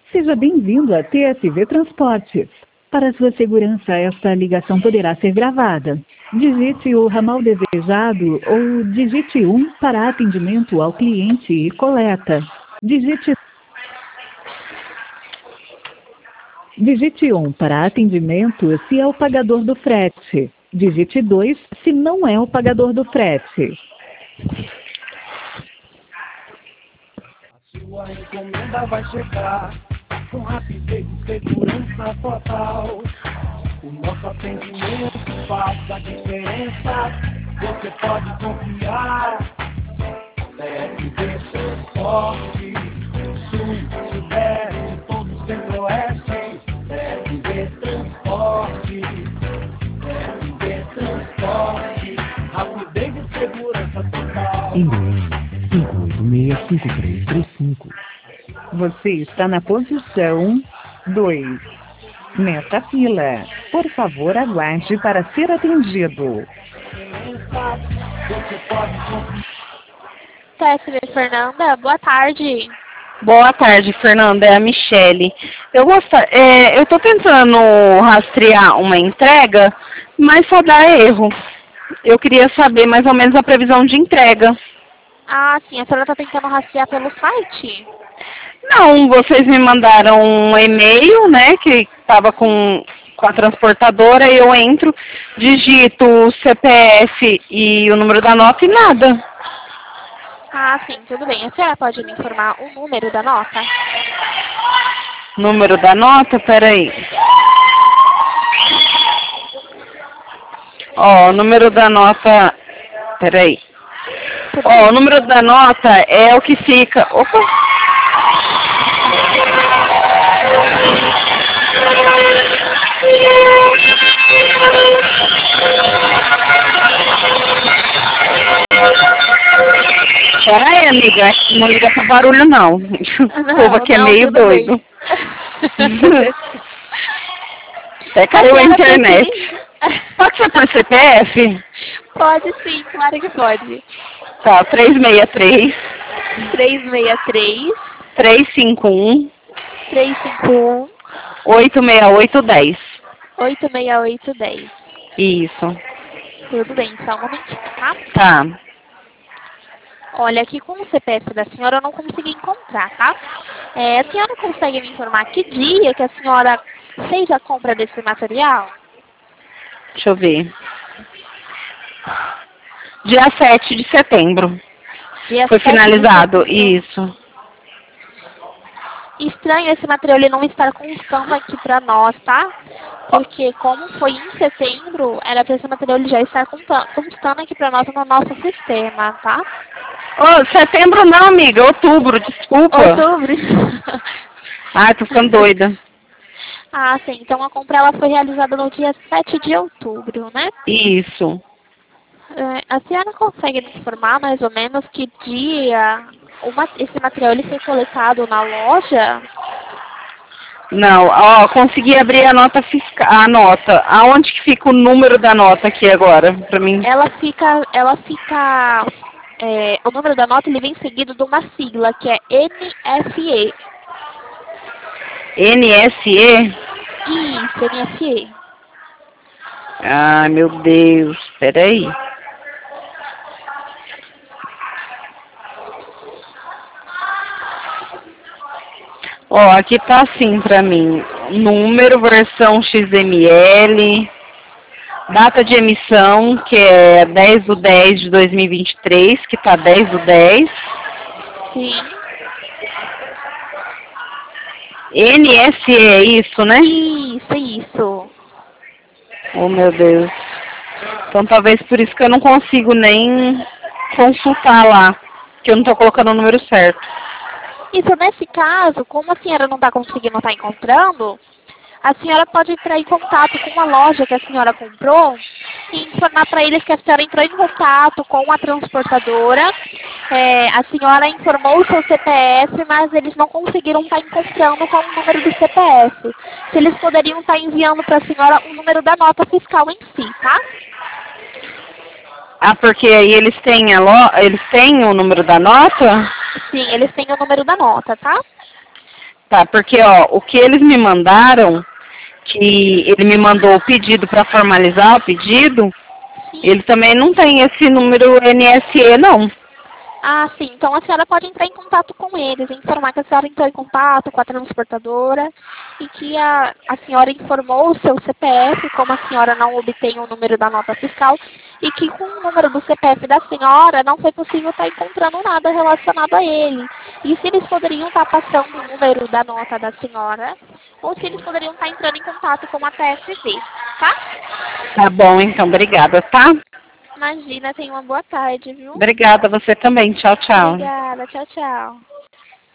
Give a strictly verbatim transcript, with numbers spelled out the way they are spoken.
Seja bem-vindo a T S V Transportes. Para sua segurança, esta ligação poderá ser gravada. Digite o ramal desejado ou digite um para atendimento ao cliente e coleta. Digite Digite um para atendimento se é o pagador do frete. Digite dois se não é o pagador do frete. A sua encomenda vai chegar com rapidez e segurança total. O nosso atendimento faz a diferença. Você pode confiar. T S V Transporte, Sul, Sudeste, todo Centro-Oeste. T S V Transporte, T S V Transporte, rapidez e segurança total. Em Goiânia, cinco oito seis, cinco três três cinco. Você está na posição dois. Nesta fila, por favor, aguarde para ser atendido. Você pode confiar. T S V Fernanda, boa tarde. Boa tarde, Fernanda. É a Michele. Eu gosto, é, eu tô tentando rastrear uma entrega, mas só dá erro. Eu queria saber mais ou menos a previsão de entrega. Ah, sim, a senhora está tentando rastrear pelo site? Não, vocês me mandaram um e-mail, né, que estava com, com a transportadora, e eu entro, digito o C P F e o número da nota e nada. Ah, sim, tudo bem. A senhora pode me informar o número da nota? Número da nota? Peraí. Ó, o número da nota... Peraí. Ó, o número da nota é o que fica... Opa! Peraí, amiga, não liga pro barulho, não. O povo aqui é meio doido. Até caiu a internet. Pode ser por C P F? Pode sim, claro que pode. Tá, três seis três, três seis três, três cinco um, três cinco um, oito seis oito um zero. oito seis oito um zero. Isso. Tudo bem, só um momentinho, tá? Tá. Olha, aqui com o C P F da senhora eu não consegui encontrar, tá? É, a senhora consegue me informar que dia que a senhora fez a compra desse material? Deixa eu ver. Dia sete de setembro. Dia Foi sete de finalizado, setembro. isso. Estranho esse material ele não estar constando aqui pra nós, tá? Porque como foi em setembro, era pra esse material ele já estar conta- constando aqui pra nós no nosso sistema, tá? Ô, setembro não, amiga, outubro, desculpa. Outubro. Ai, tô ficando doida. Ah, sim. Então a compra ela foi realizada no dia sete de outubro, né? Isso. É, a senhora consegue me informar mais ou menos que dia uma, esse material ele foi coletado na loja? Não, ó, consegui abrir a nota fiscal, a nota. Aonde que fica o número da nota aqui agora, pra mim? Ela fica, ela fica, é, o número da nota ele vem seguido de uma sigla que é N F E. N S E? Isso, N F E. Ai, meu Deus, peraí. Ó, aqui tá assim pra mim, número, versão X M L, data de emissão, que é dez do dez de dois mil e vinte e três, que tá dez do dez. Sim. N S E é isso, né? Isso, isso. Oh, meu Deus. Então talvez por isso que eu não consigo nem consultar lá, que eu não tô colocando o número certo. Isso, nesse caso, como a senhora não está conseguindo estar encontrando, a senhora pode entrar em contato com a loja que a senhora comprou e informar para eles que a senhora entrou em contato com a transportadora. É, a senhora informou o seu C P F, mas eles não conseguiram estar encontrando com o número do C P F. Se eles poderiam estar enviando para a senhora o número da nota fiscal em si, tá? Ah, porque aí eles têm, a lo... eles têm o número da nota? Sim, eles têm o número da nota, tá? Tá, porque ó, o que eles me mandaram, que ele me mandou o pedido para formalizar o pedido, Sim. ele também não tem esse número N S E, não. Ah, sim. Então a senhora pode entrar em contato com eles, informar que a senhora entrou em contato com a transportadora e que a, a senhora informou o seu C P F, como a senhora não obtém o número da nota fiscal, e que com o número do C P F da senhora não foi possível estar encontrando nada relacionado a ele. E se eles poderiam estar passando o número da nota da senhora, ou se eles poderiam estar entrando em contato com a T S V, tá? Tá bom, então, obrigada, tá? Imagina, tenha uma boa tarde, viu? Obrigada, você também. Tchau, tchau. Obrigada, tchau, tchau.